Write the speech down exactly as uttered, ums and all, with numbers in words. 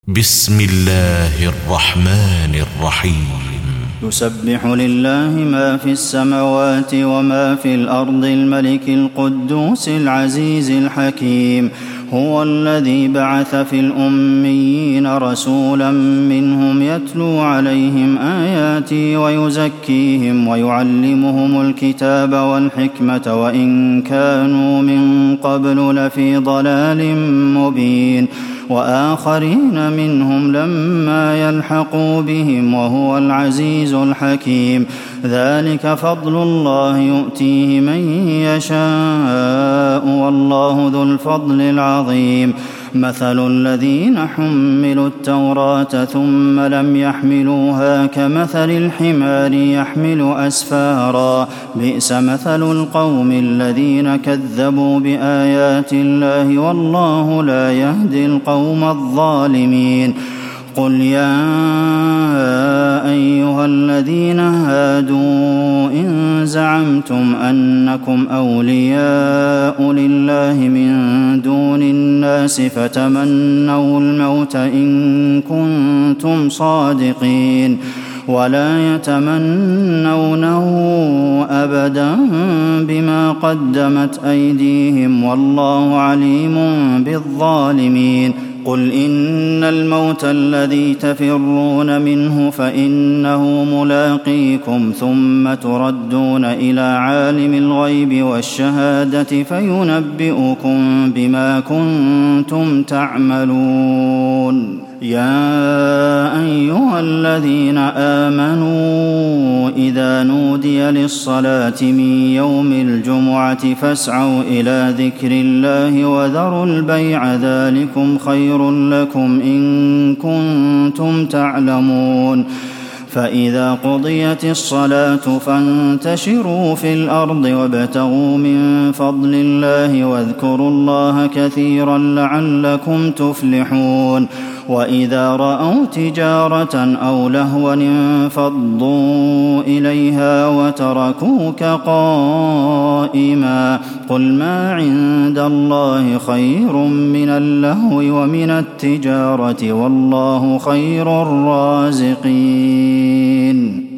بسم الله الرحمن الرحيم يسبح لله ما في السماوات وما في الأرض الملك القدوس العزيز الحكيم هو الذي بعث في الأميين رسولا منهم يتلو عليهم آياته ويزكيهم ويعلمهم الكتاب والحكمة وإن كانوا من قبل لفي ضلال مبين وآخرين منهم لما يلحقوا بهم وهو العزيز الحكيم ذلك فضل الله يؤتيه من يشاء والله ذو الفضل العظيم مثل الذين حملوا التوراة ثم لم يحملوها كمثل الحمار يحمل أسفارا بئس مثل القوم الذين كذبوا بآيات الله والله لا يهدي القوم الظالمين قل يا أيها الذين هادوا إن زعمتم أنكم أولياء لله من دون الناس فتمنوا الموت إن كنتم صادقين ولا يتمنونه أبدا بما قدمت أيديهم والله عليم بالظالمين قل إن الموت الذي تفرون منه فإنه ملاقيكم ثم تردون إلى عالم الغيب والشهادة فينبئكم بما كنتم تعملون يا أيها الذين آمنوا إذا نودي للصلاة من يوم الجمعة فاسعوا إلى ذكر الله وذروا البيع ذلكم خير لكم إن كنتم تعلمون فإذا قضيت الصلاة فانتشروا في الأرض وابتغوا من فضل الله واذكروا الله كثيرا لعلكم تفلحون وإذا رأوا تجارة أو لهوا انفضوا إليها وتركوك قائما قل ما عند الله خير من اللهو ومن التجارة والله خير الرازقين